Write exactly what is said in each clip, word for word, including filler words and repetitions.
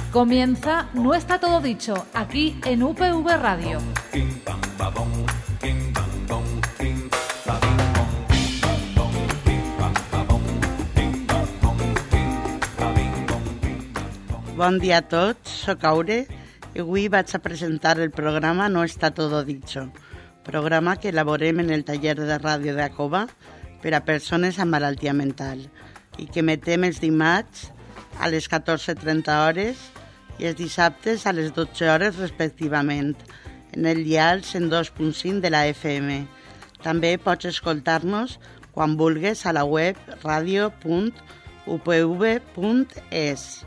Comienza No está todo dicho, aquí en U P V Radio. Bon dia a tots, soc Aure i avui vaig a presentar el programa No está todo dicho, programa que elaborem en el taller de ràdio de Cova per a persones amb malaltia mental i que emetem els dimarts a les catorze trenta hores i els dissabtes a les dotze hores respectivament en el dial cent dos punt cinc de la F M. També pots escoltar-nos quan vulguis a la web radio punt u p v punt es.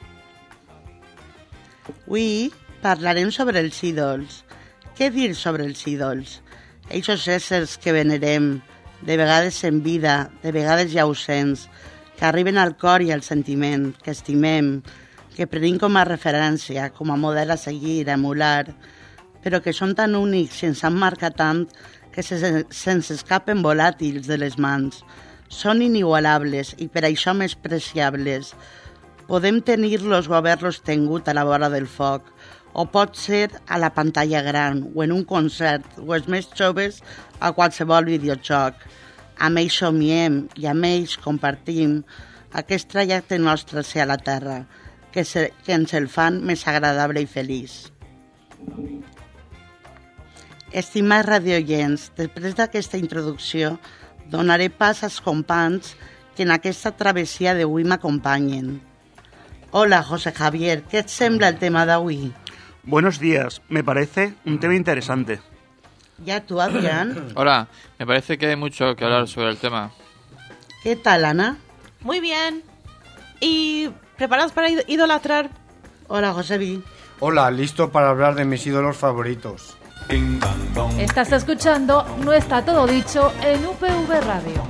Avui parlarem sobre els ídols. Què dir sobre els ídols? Eixos éssers que venerem, de vegades en vida, de vegades ja ausents, que arriben al cor i al sentiment, que estimem, que prenem com a referència, com a model a seguir, a emular, però que són tan únics i ens han marcat tant que se, se'ns escapen volàtils de les mans. Són inigualables i per això més preciables. Podem tenir-los o haver-los tingut a la vora del foc, o pot ser a la pantalla gran, o en un concert, o els més joves a qualsevol videojoc. Amb ells somiem i amb ells compartim aquest trajecte nostre hacia la terra, que, se, que ens el fan més agradable i feliç. Estimats radioients, després d'aquesta introducció, donaré pas als companys que en aquesta travessia d'avui m'acompanyen. Hola, José Javier, ¿qué te sembla el tema de hoy? Buenos días, me parece un tema interesante. ¿Ya tú, Adrián? Hola, me parece que hay mucho que hablar sobre el tema. ¿Qué tal, Ana? Muy bien. ¿Y preparados para id- idolatrar? Hola, Josebi. Hola, listo para hablar de mis ídolos favoritos. Estás escuchando No está todo dicho en U P V Radio.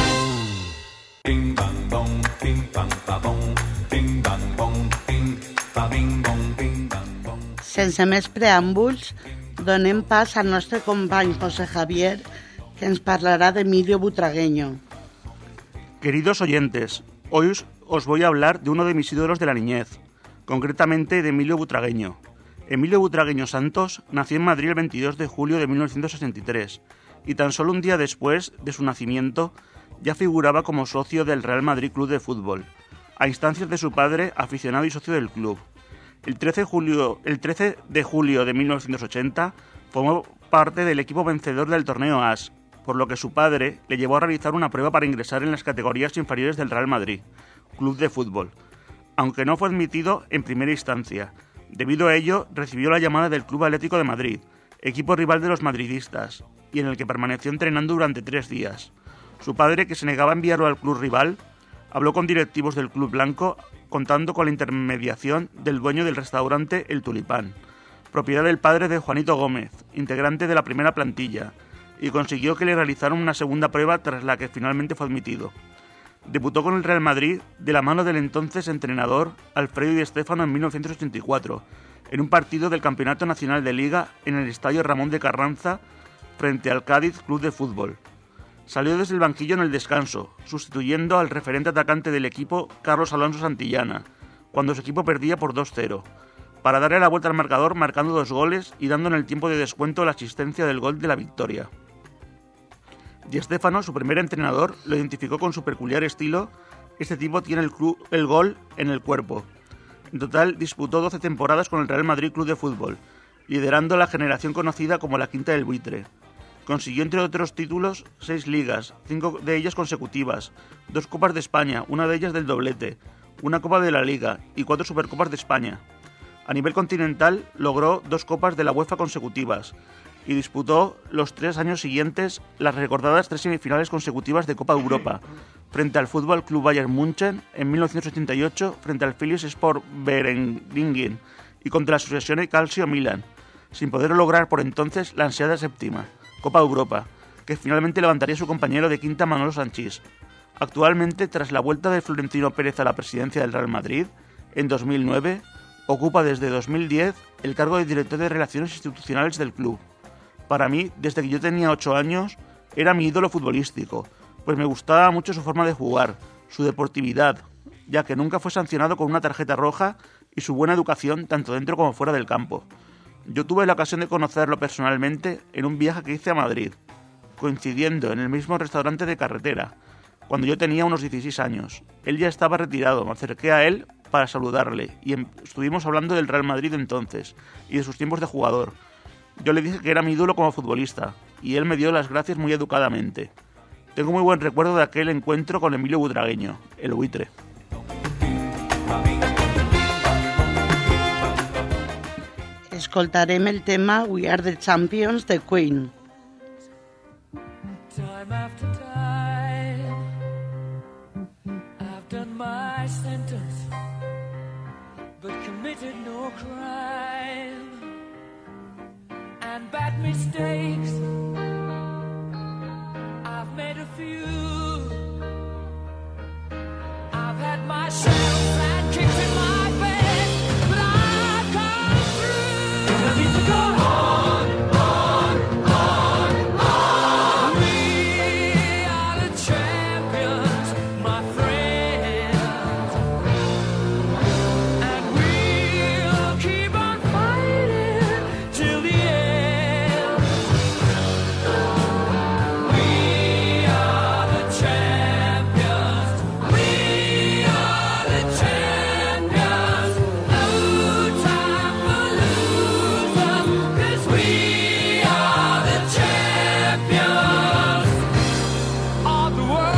Sense més preàmbuls, donem pas al nostre company José Javier, que ens parlará de Emilio Butragueño. Queridos oyentes, hoy os, os voy a hablar de uno de mis ídolos de la niñez, concretamente de Emilio Butragueño. Emilio Butragueño Santos nació en Madrid el veintidós de julio de mil novecientos sesenta y tres y tan solo un día después de su nacimiento ya figuraba como socio del Real Madrid Club de Fútbol, a instancias de su padre, aficionado y socio del club. El trece de julio, el trece de julio de mil novecientos ochenta formó parte del equipo vencedor del torneo A S, por lo que su padre le llevó a realizar una prueba para ingresar en las categorías inferiores del Real Madrid, Club de Fútbol, aunque no fue admitido en primera instancia. Debido a ello, recibió la llamada del Club Atlético de Madrid, equipo rival de los madridistas, y en el que permaneció entrenando durante tres días. Su padre, que se negaba a enviarlo al club rival, habló con directivos del club blanco, contando con la intermediación del dueño del restaurante El Tulipán, propiedad del padre de Juanito Gómez, integrante de la primera plantilla, y consiguió que le realizaran una segunda prueba tras la que finalmente fue admitido. Debutó con el Real Madrid de la mano del entonces entrenador Alfredo Di Stéfano en mil novecientos ochenta y cuatro, en un partido del Campeonato Nacional de Liga en el Estadio Ramón de Carranza frente al Cádiz Club de Fútbol. Salió desde el banquillo en el descanso, sustituyendo al referente atacante del equipo, Carlos Alonso Santillana, cuando su equipo perdía por dos cero, para darle la vuelta al marcador marcando dos goles y dando en el tiempo de descuento la asistencia del gol de la victoria. Di Stéfano, su primer entrenador, lo identificó con su peculiar estilo. Este tipo tiene el, club, el gol en el cuerpo. En total disputó doce temporadas con el Real Madrid Club de Fútbol, liderando la generación conocida como la Quinta del Buitre. Consiguió, entre otros títulos, seis ligas, cinco de ellas consecutivas, dos Copas de España, una de ellas del doblete, una Copa de la Liga y cuatro Supercopas de España. A nivel continental logró dos Copas de la UEFA consecutivas y disputó los tres años siguientes las recordadas tres semifinales consecutivas de Copa Europa, frente al Fútbol Club Bayern München en mil novecientos ochenta y ocho, frente al Philips Sport Berenlingen y contra la Sucesione Calcio Milan, sin poder lograr por entonces la ansiada séptima Copa Europa, que finalmente levantaría su compañero de quinta Manolo Sanchís. Actualmente, tras la vuelta de Florentino Pérez a la presidencia del Real Madrid, en dos mil nueve, ocupa desde dos mil diez el cargo de director de Relaciones Institucionales del club. Para mí, desde que yo tenía ocho años, era mi ídolo futbolístico, pues me gustaba mucho su forma de jugar, su deportividad, ya que nunca fue sancionado con una tarjeta roja y su buena educación tanto dentro como fuera del campo. Yo tuve la ocasión de conocerlo personalmente en un viaje que hice a Madrid, coincidiendo en el mismo restaurante de carretera, cuando yo tenía unos dieciséis años. Él ya estaba retirado, me acerqué a él para saludarle y estuvimos hablando del Real Madrid entonces y de sus tiempos de jugador. Yo le dije que era mi ídolo como futbolista y él me dio las gracias muy educadamente. Tengo muy buen recuerdo de aquel encuentro con Emilio Butragueño, el buitre. Escoltarem el tema We Are the Champions de Queen. Time after time, I've done my sentence, but committed no crime, and bad mistakes, I've made a few, I've had my shells and kicks in my bed, but I've come through, and I need to go on, on, on, on. We are the champions, my friends, and we'll keep on fighting till the end. We are the champions, we are the champions. No time for losers, 'cause we are the champions of the world.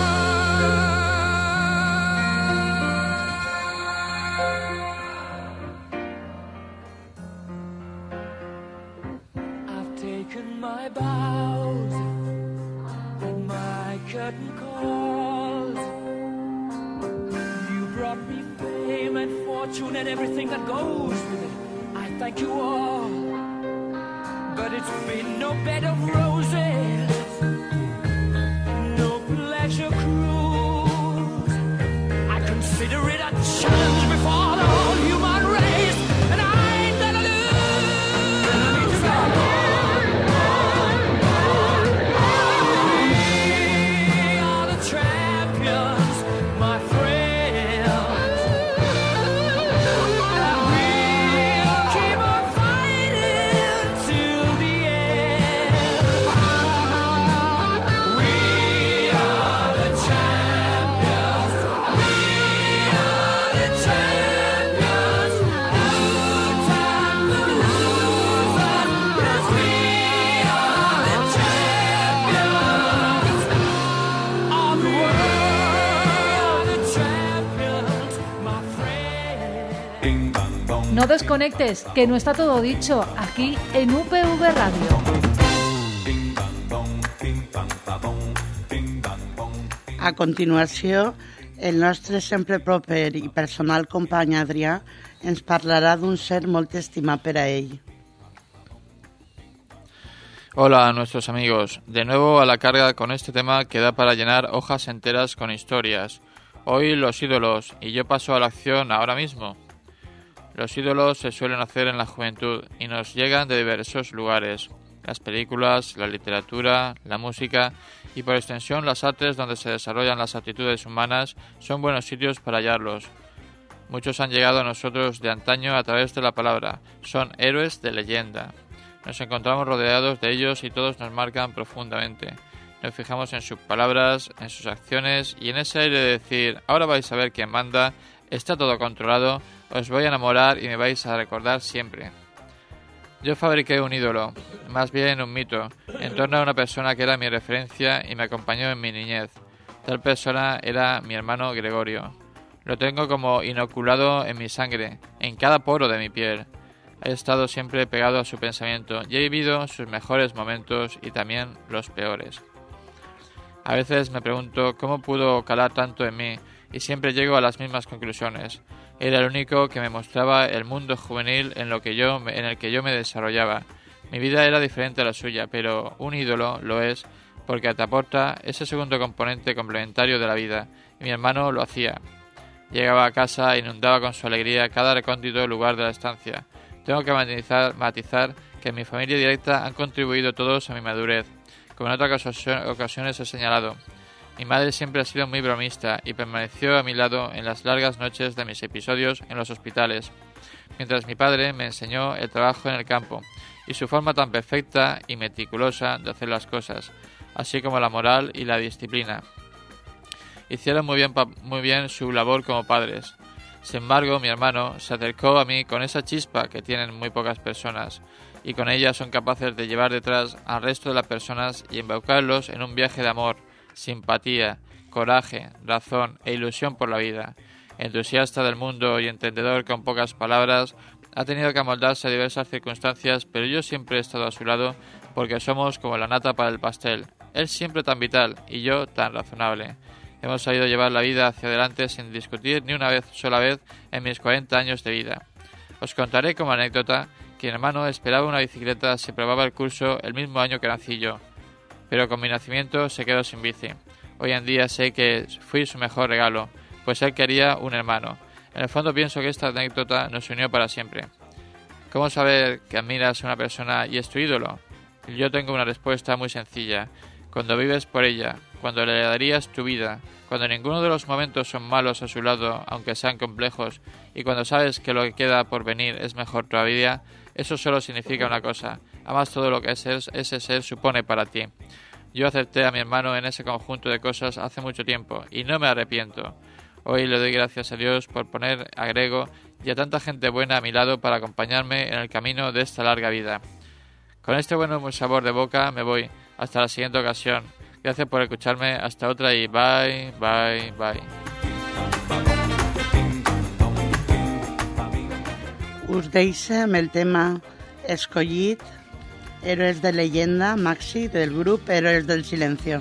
I've taken my bows and my curtain calls. You brought me fame and fortune and everything that goes with it. I thank you all, but it's been no bed of roses, no pleasure cruise. I consider it a challenge before the whole human race, and I ain't gonna lose. We are the champions, my friends, and we'll keep on fighting till the end. We are the champions, we are the champions. No time for losers, 'cause we are the champions of the world, the champions, my friends. No desconectes, que no está todo dicho aquí en U P V Radio. A continuació, el nostre sempre proper i personal company Adrià ens parlarà d'un ser molt estimat per a ell. Hola a nuestros amigos, de nuevo a la carga con este tema que da para llenar hojas enteras con historias. Hoy los ídolos, y yo paso a la acción ahora mismo. Los ídolos se suelen hacer en la juventud y nos llegan de diversos lugares. Las películas, la literatura, la música y por extensión las artes donde se desarrollan las actitudes humanas son buenos sitios para hallarlos. Muchos han llegado a nosotros de antaño a través de la palabra, son héroes de leyenda. Nos encontramos rodeados de ellos y todos nos marcan profundamente. Nos fijamos en sus palabras, en sus acciones y en ese aire de decir, ahora vais a ver quién manda, está todo controlado, os voy a enamorar y me vais a recordar siempre. Yo fabriqué un ídolo, más bien un mito, en torno a una persona que era mi referencia y me acompañó en mi niñez. Tal persona era mi hermano Gregorio. Lo tengo como inoculado en mi sangre, en cada poro de mi piel. He estado siempre pegado a su pensamiento y he vivido sus mejores momentos y también los peores. A veces me pregunto cómo pudo calar tanto en mí y siempre llego a las mismas conclusiones. Era el único que me mostraba el mundo juvenil en, lo que yo, en el que yo me desarrollaba. Mi vida era diferente a la suya, pero un ídolo lo es porque te aporta ese segundo componente complementario de la vida, y mi hermano lo hacía. Llegaba a casa e inundaba con su alegría cada recóndito lugar de la estancia. Tengo que matizar, matizar que en mi familia directa han contribuido todos a mi madurez, como en otras ocasiones he señalado. Mi madre siempre ha sido muy bromista y permaneció a mi lado en las largas noches de mis episodios en los hospitales, mientras mi padre me enseñó el trabajo en el campo y su forma tan perfecta y meticulosa de hacer las cosas, así como la moral y la disciplina. Hicieron muy bien, muy bien su labor como padres. Sin embargo, mi hermano se acercó a mí con esa chispa que tienen muy pocas personas, y con ella son capaces de llevar detrás al resto de las personas y embaucarlos en un viaje de amor, simpatía, coraje, razón e ilusión por la vida. Entusiasta del mundo y entendedor con pocas palabras, ha tenido que amoldarse a diversas circunstancias, pero yo siempre he estado a su lado porque somos como la nata para el pastel. Él siempre tan vital y yo tan razonable. Hemos sabido llevar la vida hacia adelante sin discutir ni una vez sola vez en mis cuarenta años de vida. Os contaré como anécdota que mi hermano esperaba una bicicleta si probaba el curso el mismo año que nací yo, pero con mi nacimiento se quedó sin bici. Hoy en día sé que fui su mejor regalo, pues él quería un hermano. En el fondo pienso que esta anécdota nos unió para siempre. ¿Cómo saber que admiras a una persona y es tu ídolo? Yo tengo una respuesta muy sencilla. Cuando vives por ella, cuando le darías tu vida, cuando ninguno de los momentos son malos a su lado, aunque sean complejos, y cuando sabes que lo que queda por venir es mejor todavía, eso solo significa una cosa: amas todo lo que ese, ese ser supone para ti. Yo acepté a mi hermano en ese conjunto de cosas hace mucho tiempo, y no me arrepiento. Hoy le doy gracias a Dios por poner a Grego y a tanta gente buena a mi lado para acompañarme en el camino de esta larga vida. Con este buen sabor de boca me voy. Hasta la siguiente ocasión. Gracias por escucharme. Hasta otra y bye, bye, bye. Us deixem el tema escollit, Héroes de Leyenda, Maxi, del grup Héroes del Silencio.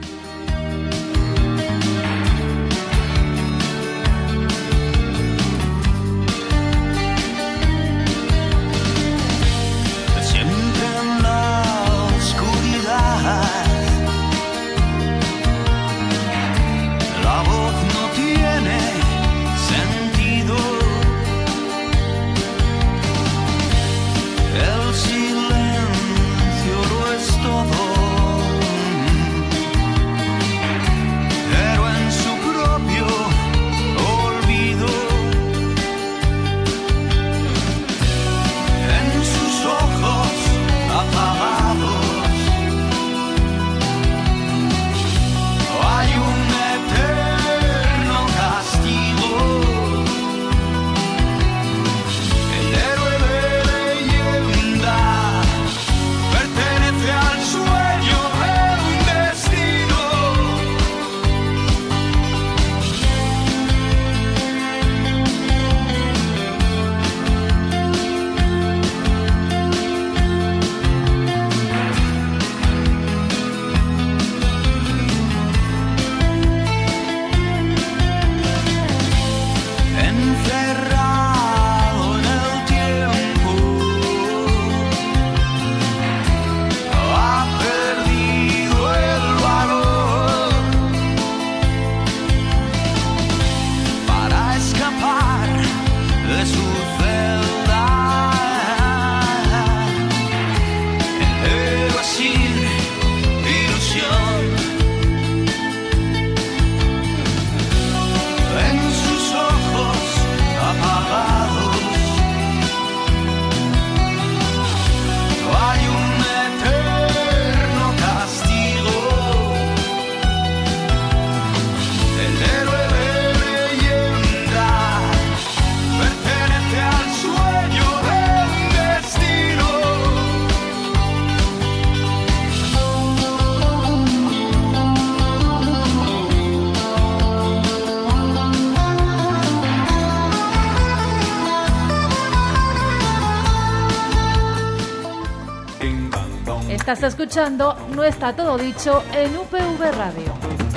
Estás escuchando No está todo dicho en U P V Radio.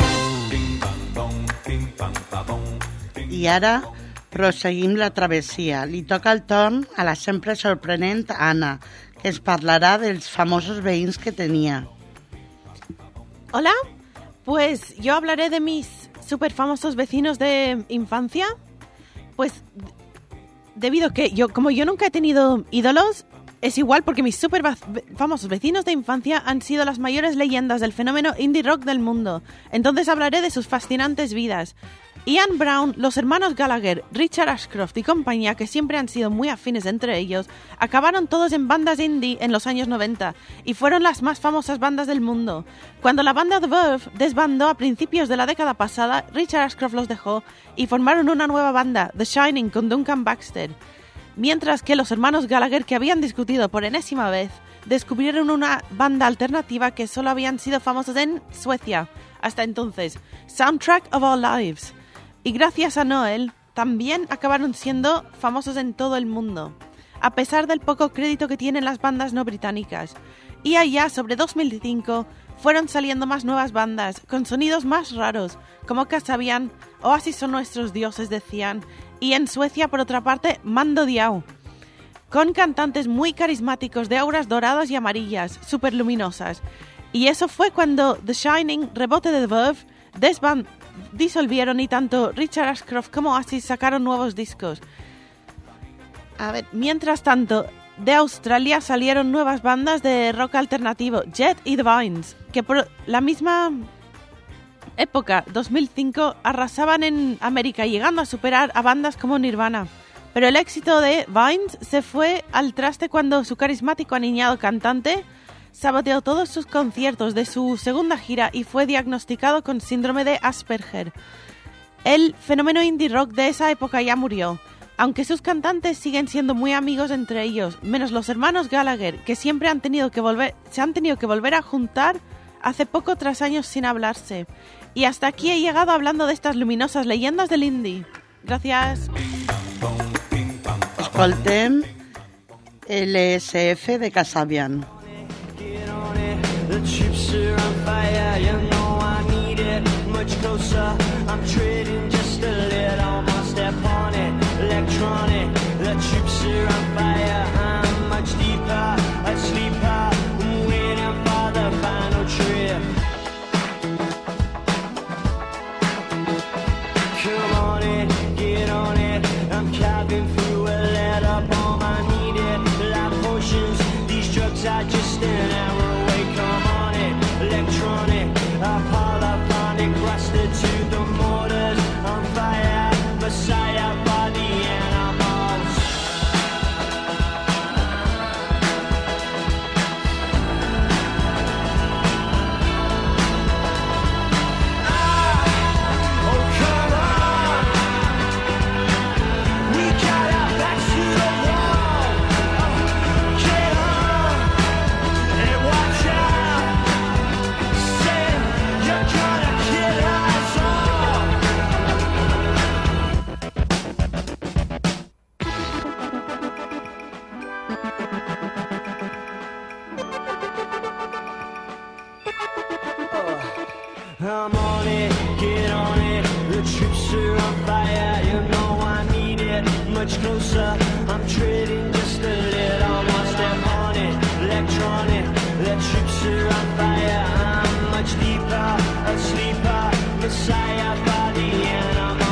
I ara proseguim la travessia. Li toca el torn a la sempre sorprenent Anna, que ens parlarà dels famosos veïns que tenía. Hola, pues yo hablaré de mis super famosos vecinos de infancia. Pues debido a que yo, como yo nunca he tenido ídolos, es igual porque mis super famosos vecinos de infancia han sido las mayores leyendas del fenómeno indie rock del mundo. Entonces hablaré de sus fascinantes vidas. Ian Brown, los hermanos Gallagher, Richard Ashcroft y compañía, que siempre han sido muy afines entre ellos, acabaron todos en bandas indie en los años noventa y fueron las más famosas bandas del mundo. Cuando la banda The Verve desbandó a principios de la década pasada, Richard Ashcroft los dejó y formaron una nueva banda, The Shining, con Duncan Baxter. Mientras que los hermanos Gallagher, que habían discutido por enésima vez, descubrieron una banda alternativa que solo habían sido famosos en Suecia hasta entonces, Soundtrack of Our Lives. Y gracias a Noel, también acabaron siendo famosos en todo el mundo, a pesar del poco crédito que tienen las bandas no británicas. Y allá, sobre dos mil cinco, fueron saliendo más nuevas bandas, con sonidos más raros, como Kasabian, Oasis son nuestros dioses, decían, y en Suecia, por otra parte, Mando Diao, con cantantes muy carismáticos de auras doradas y amarillas, súper luminosas. Y eso fue cuando The Shining, rebote de The Verve, desbandó, disolvieron y tanto Richard Ashcroft como Oasis sacaron nuevos discos. A ver, mientras tanto, de Australia salieron nuevas bandas de rock alternativo, Jet y The Vines, que por la misma época, dos mil cinco, arrasaban en América, llegando a superar a bandas como Nirvana. Pero el éxito de Vines se fue al traste cuando su carismático aniñado cantante saboteó todos sus conciertos de su segunda gira y fue diagnosticado con síndrome de Asperger. El fenómeno indie rock de esa época ya murió, aunque sus cantantes siguen siendo muy amigos entre ellos, menos los hermanos Gallagher, que siempre han tenido que volver, se han tenido que volver a juntar hace poco tras años sin hablarse. Y hasta aquí he llegado hablando de estas luminosas leyendas del indie. Gracias. Escoltem L S F de Kasabian. The chips are on fire, you know I need it much closer. I'm trading just a little more step on it. Electronic, the chips are on fire. I'm much deeper, asleep out. I'm waiting for the final trip. Come on it, get on it. I'm carving through a letter bomb. I need it like potions. These drugs are just an hour. Electronic, polyphonic, rusted to the mortars, on fire, Messiah by the animals. Ah, oh come on, we got our backs to the wall. Oh, get on and watch out. I'm on it, get on it. The troops are on fire, you know I need it much closer. I'm trading just a little more step on it. Electronic, the troops are on fire. I'm much deeper, a sleeper, Messiah by the animals.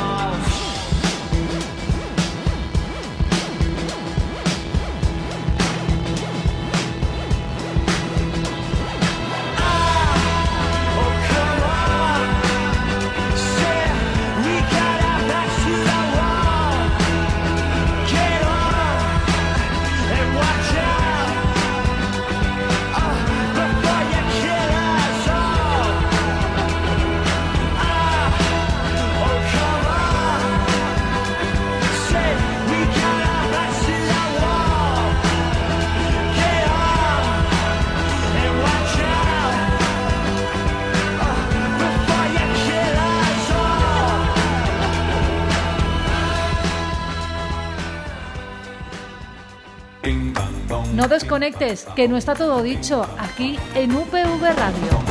No desconectes, que no está todo dicho, aquí en U P V Radio.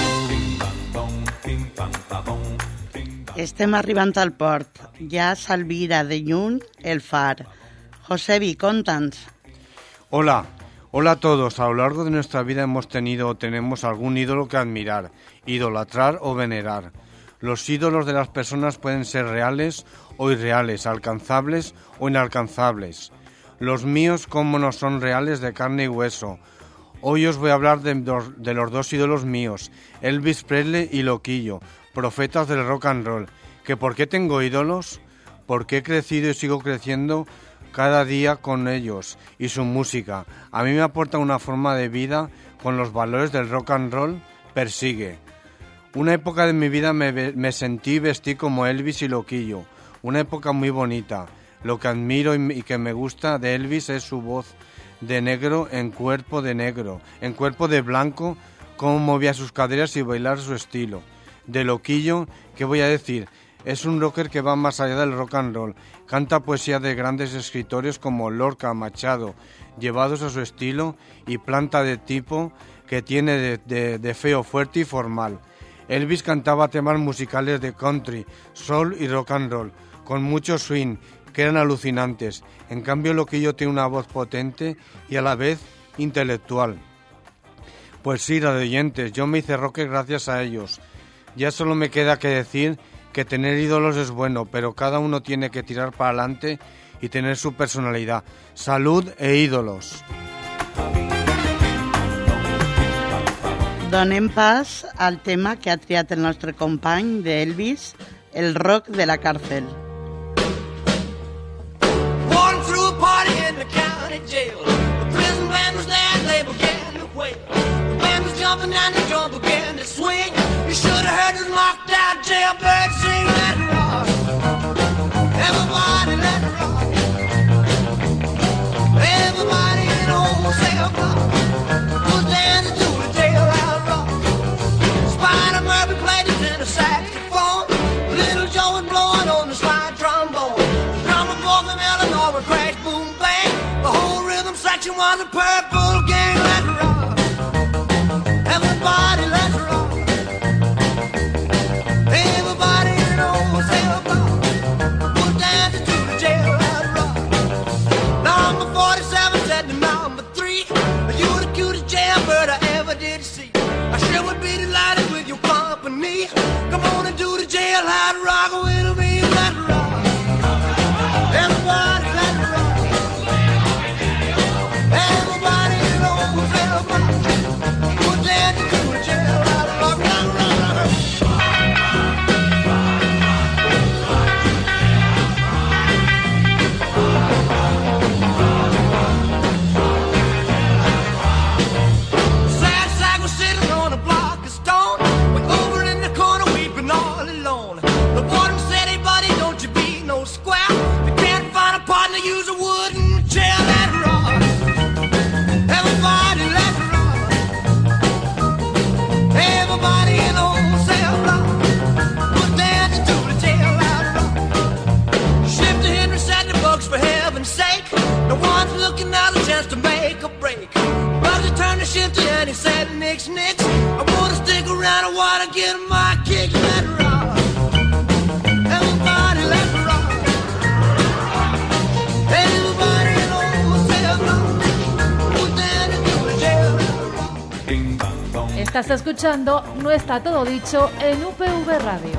Estem arribant al port. Ja s'albira de lluny el far. Josebi, conta'ns. Hola, hola a todos. A lo largo de nuestra vida hemos tenido o tenemos algún ídolo que admirar, idolatrar o venerar. Los ídolos de las personas pueden ser reales o irreales, alcanzables o inalcanzables. Los míos como no son reales de carne y hueso. Hoy os voy a hablar de, de los dos ídolos míos, Elvis Presley y Loquillo, profetas del rock and roll. ¿Que por qué tengo ídolos? Porque he crecido y sigo creciendo cada día con ellos y su música. A mí me aporta una forma de vida con los valores del rock and roll. Persigue. Una época de mi vida me, me sentí y vestí como Elvis y Loquillo. Una época muy bonita. Lo que admiro y, y que me gusta de Elvis es su voz de negro en cuerpo de negro, en cuerpo de blanco, cómo movía sus caderas y bailar su estilo. De Loquillo, ¿qué voy a decir? Es un rocker que va más allá del rock and roll. Canta poesía de grandes escritores como Lorca, Machado, llevados a su estilo, y planta de tipo que tiene de, de, de feo, fuerte y formal. Elvis cantaba temas musicales de country, soul y rock and roll, con mucho swing, que eran alucinantes. En cambio, Loquillo tiene una voz potente y a la vez intelectual. Pues sí, radioyentes, yo me hice rocker gracias a ellos. Ya solo me queda que decir que tener ídolos es bueno, pero cada uno tiene que tirar para adelante y tener su personalidad. Salud e ídolos. Donem pas al tema que ha triat el nostre company d'Elvis, el rock de la càrcel. Jail. The prison band was there and they began to wail. The band was jumping and the drum began to swing. You should have heard this locked out jailbird sing. Let it rock. Everybody let it rock. Everybody in the whole cell block was dancing to the jailhouse rock. Spider Murphy played the tenor saxophone. Little Joe was blowing on the slide trombone. The drummer boy from Illinois would crash, boom, bang. The whole rhythm section was a purple gang. Let's rock. Everybody, let's rock. Everybody in the whole cell block was dancing to the jailhouse rock. Number forty-seven said to number three, you the cutest jailbird I ever did see. I sure would be delighted with your company. Come on and do the jailhouse rock with me. Let's rock. Everybody, let's rock. Everybody in the whole cell block was dancing to the jailhouse rock. Rock, rock, rock. Sad sack was sitting on a block of stone, way over in the corner weeping all alone. The warden said, hey buddy, don't you be no square. You can't find a partner, use a wooden chair. That rock. Everybody let's rock. Everybody in the whole cell block was dancing to the jailhouse rock. Shifter Henry said the books for heaven's sake. No one's looking out a chance to make a break. Bugsy turned to Shifter and he said, nix, nix. I wanna stick around, I wanna get my kick. Let's rock. Everybody let's rock. Everybody in the whole cell block was dancing to the jailhouse rock. Estás escuchando No está todo dicho en U P V Radio.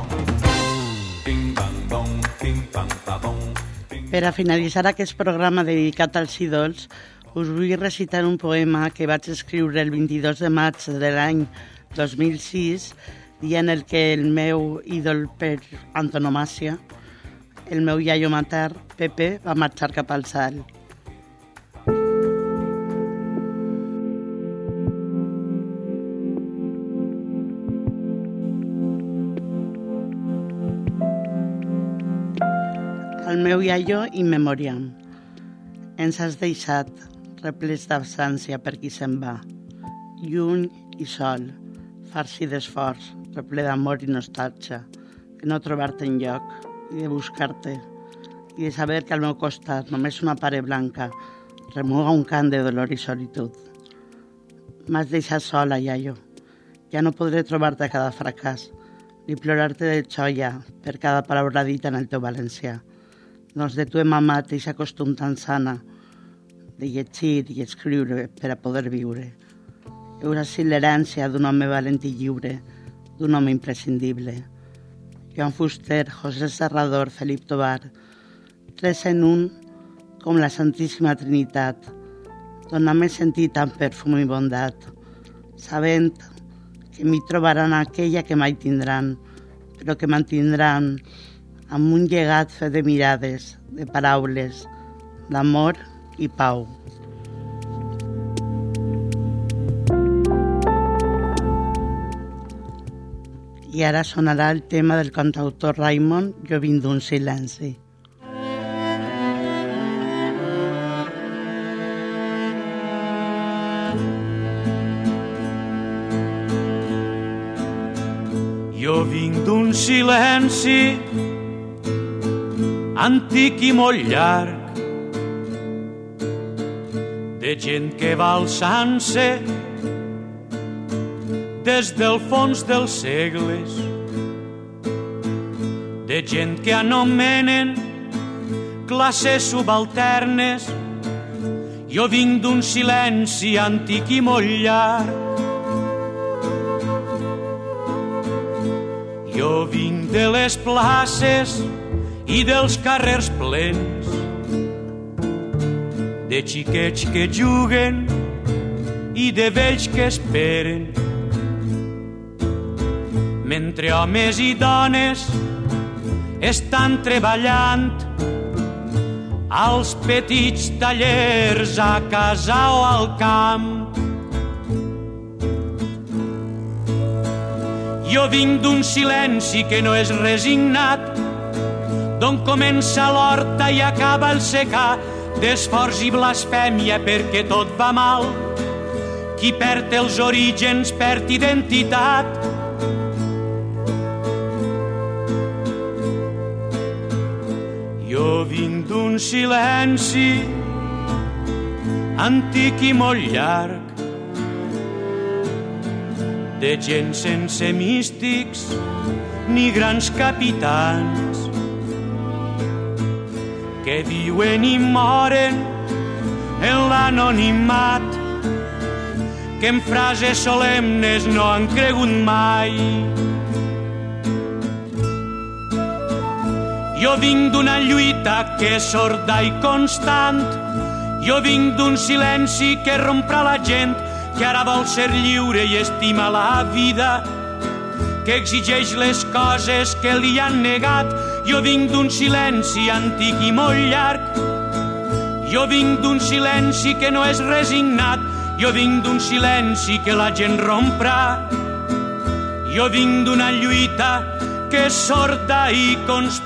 Per a finalitzar aquest programa dedicat als ídols, us vull recitar un poema que vaig escriure el vint-i-dos de maig de l'any dos mil sis, dia en el que el meu ídol per antonomàcia, el meu iaio matern, Pepe, va marxar cap al cel. El meu iaio in memoriam. Ens has deixat, replets d'absència per qui se'n va. Lluny i sol, farci d'esforç, reple d'amor i nostàlgia, de no trobar-te enlloc i de buscar-te, i de saber que al meu costat només una paret blanca remuga un cant de dolor i solitud. M'has deixat sola, iaio. Ja no podré trobar-te a cada fracàs, ni plorar-te de xoia per cada paraula dita en el teu valencià. Doncs de tu hem amat eixa costum tan sana de llegir i escriure per a poder viure. Heus sigut l'herència d'un home valent i lliure, d'un home imprescindible. Joan Fuster, José Serrador, Felip Tobar, tres en un, com la Santíssima Trinitat. Dóna-me sentit amb perfum i bondat, sabent que m'hi trobaran aquella que mai tindran, però que mantindran amb un llegat fet de mirades, de paraules, d'amor i pau. I ara sonarà el tema del cantautor Raimon, Jo vinc d'un silenci. Jo vinc d'un silenci antic i molt llarg, de gent que va alçant-se des del fons dels segles, de gent que anomenen classes subalternes. Jo vinc d'un silenci antic i molt llarg. Jo vinc de les places i dels carrers plens, de xiquets que juguen i de vells que esperen, mentre homes i dones estan treballant als petits tallers a casa o al camp. Jo vinc d'un silenci que no és resignat, d'on comença l'horta i acaba el secà, d'esforç i blasfèmia perquè tot va mal. Qui perd els orígens perd identitat. Jo vinc d'un silenci antic i molt llarg, de gent sense místics ni grans capitans, que viuen i moren en l'anonimat, que en frases solemnes no han cregut mai. Jo vinc d'una lluita que és sorda i constant, jo vinc d'un silenci que romprà la gent, que ara vol ser lliure i estima la vida, que exigeix les coses que li han negat. Jo vinc d'un silenci antic i molt llarg, jo vinc d'un silenci que no és resignat, jo vinc d'un silenci que la gent romprà, jo vinc d'una lluita que és sorda i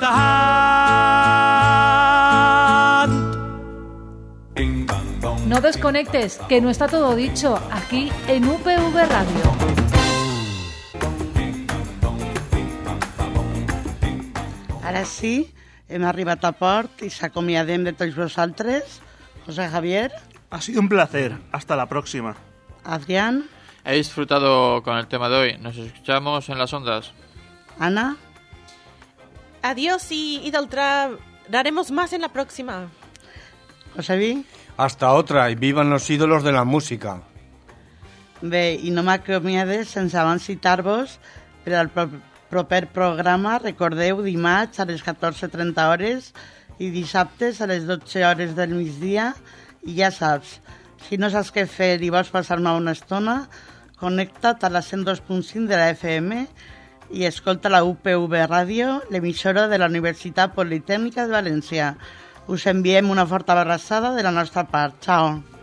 constant. No desconectes, que no está todo dicho, aquí en U P V Radio. Ara sí, hem arribat a port i s'acomiadem de tots vosaltres. José Javier. Ha sido un placer. Hasta la próxima. Adrián. He disfrutado con el tema de hoy. Nos escuchamos en las ondas. Ana. Adiós y, y d'altra haremos más en la próxima. Josevi. Hasta otra, y vivan los ídolos de la música. Bé, i no m'acomiade sense abans citar-vos per al pro proper programa. Recordeu, dimarts a les catorze trenta hores i dissabtes a les dotze hores del migdia. I ja saps, si no saps què fer i vols passar-me una estona, connecta't a la cent dos punt cinc de la F M i escolta la U P V Ràdio, l'emissora de la Universitat Politècnica de València. Us enviem una forta abraçada de la nostra part. Ciao.